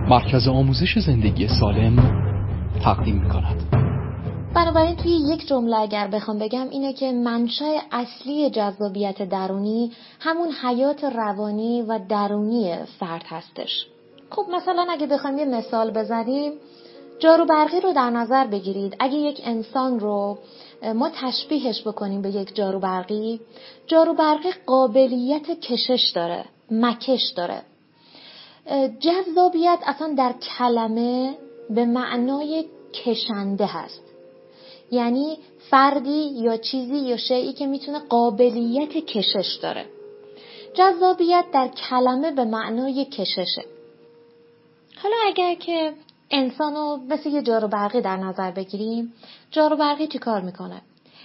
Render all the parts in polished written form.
مرکز آموزش زندگی سالم تقدیم می‌کند. بنابراین توی یک جمله اگر بخوام بگم اینه که منشأ اصلی جذابیت درونی همون حیات روانی و درونی فرد هستش. خب مثلا اگه بخوایم یه مثال بزنیم، جارو برقی رو در نظر بگیرید. اگه یک انسان رو ما تشبیهش بکنیم به یک جارو برقی قابلیت کشش داره، مکش داره. جذابیت اصلا در کلمه به معنای کشنده هست، یعنی فردی یا چیزی یا شیئی که میتونه قابلیت کشش داره. جذابیت در کلمه به معنای کششه. حالا اگر که انسانو مثل یه جارو برقی در نظر بگیریم، جارو برقی چی کار میکنه؟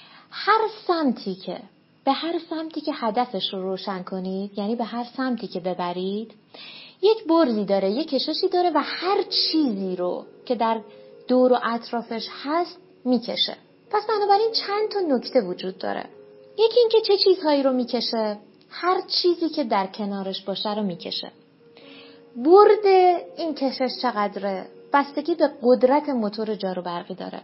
به هر سمتی که هدفش رو روشن کنید، یعنی به هر سمتی که ببرید، یک برزی داره، یک کششی داره و هر چیزی رو که در دور و اطرافش هست میکشه. پس بنابراین چند تا نکته وجود داره. یکی این که چه چیزهایی رو میکشه؟ هر چیزی که در کنارش باشه رو میکشه. برد این کشش چقدره؟ بستگی به قدرت موتور جارو برقی داره.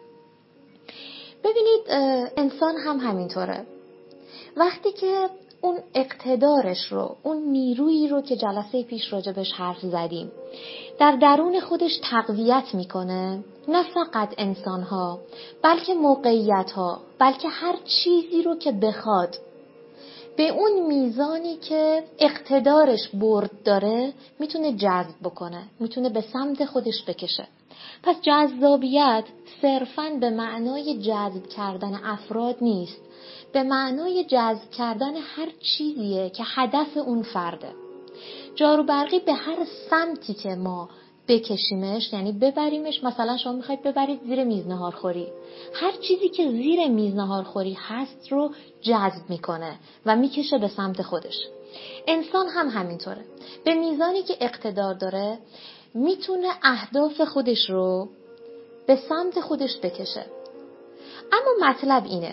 ببینید انسان هم همینطوره. وقتی که اون اقتدارش رو، اون نیرویی رو که جلسه پیش راجبش حرف زدیم، در درون خودش تقویت میکنه، نه فقط انسان‌ها، بلکه موقعیت‌ها، بلکه هر چیزی رو که بخواد به اون میزانی که اقتدارش برد داره میتونه جذب بکنه، میتونه به سمت خودش بکشه. پس جذابیت صرفاً به معنای جذب کردن افراد نیست، به معنای جذب کردن هر چیزیه که هدف اون فرده. جارو برقی به هر سمتی که ما بکشیمش، یعنی ببریمش، مثلا شما میخواید ببرید زیر میز ناهارخوری، هر چیزی که زیر میز ناهارخوری هست رو جذب میکنه و میکشه به سمت خودش. انسان هم همینطوره. به میزانی که اقتدار داره میتونه اهداف خودش رو به سمت خودش بکشه. اما مطلب اینه،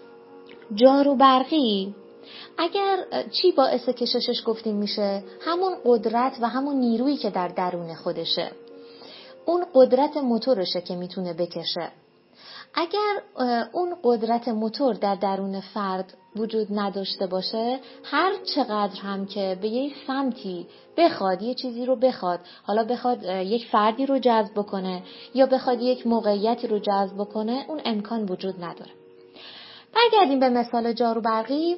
جارو برقی اگر چی باعث کششش گفتیم میشه؟ همون قدرت و همون نیرویی که در درون خودشه، اون قدرت موتورشه که میتونه بکشه. اگر اون قدرت موتور در درون فرد وجود نداشته باشه، هر چقدر هم که به یک سمتی بخواد، یه چیزی رو بخواد، حالا بخواد یک فردی رو جذب بکنه یا بخواد یک موقعیتی رو جذب بکنه، اون امکان وجود نداره. برگردیم به مثال جارو برقی.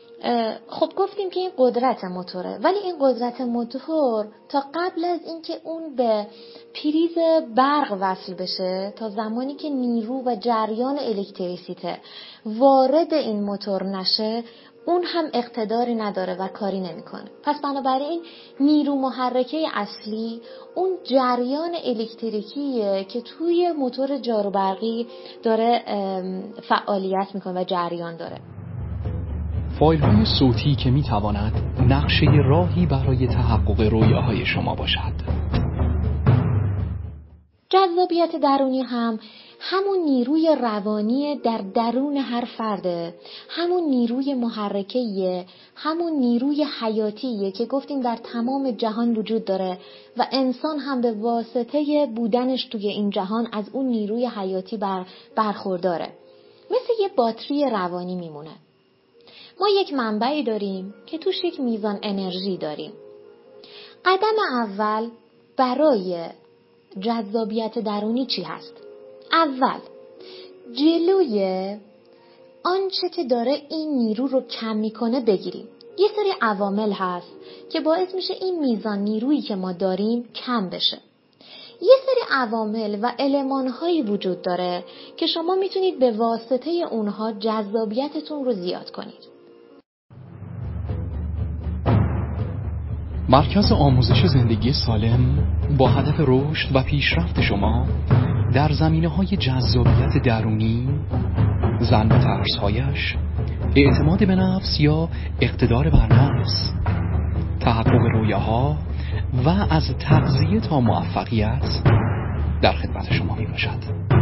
خب گفتیم که این قدرت موتوره، ولی این قدرت موتور تا قبل از اینکه اون به پریز برق وصل بشه، تا زمانی که نیرو و جریان الکتریسیته وارد این موتور نشه، اون هم اقتداری نداره و کاری نمیکنه. پس بنابراین نیرو محرکه اصلی اون جریان الکتریکیه که توی موتور جارو برقی داره فعالیت میکنه و جریان داره. فایل‌های صوتی که می‌تواند نقشه راهی برای تحقق رویاهای شما باشد. جذابیت درونی هم همون نیروی روانی در درون هر فرده، همون نیروی محرکه‌ایه، همون نیروی حیاتیه که گفتیم در تمام جهان وجود داره و انسان هم به واسطه بودنش توی این جهان از اون نیروی حیاتی برخورداره. مثل یه باتری روانی میمونه. ما یک منبعی داریم که توش یک میزان انرژی داریم. قدم اول برای جذابیت درونی چی هست؟ اول جلوی آنچه که داره این نیرو رو کم میکنه بگیریم. یه سری عوامل هست که باعث میشه این میزان نیرویی که ما داریم کم بشه. یه سری عوامل و المان‌هایی وجود داره که شما میتونید به واسطه اونها جذابیتتون رو زیاد کنید. مرکز آموزش زندگی سالم با هدف رشد و پیشرفت شما در زمینه‌های جذابیت درونی، زن و ترس‌هایش، اعتماد به نفس یا اقتدار بر نفس، تحقق رویاها و از تغذیه تا موفقیت در خدمت شما میباشد.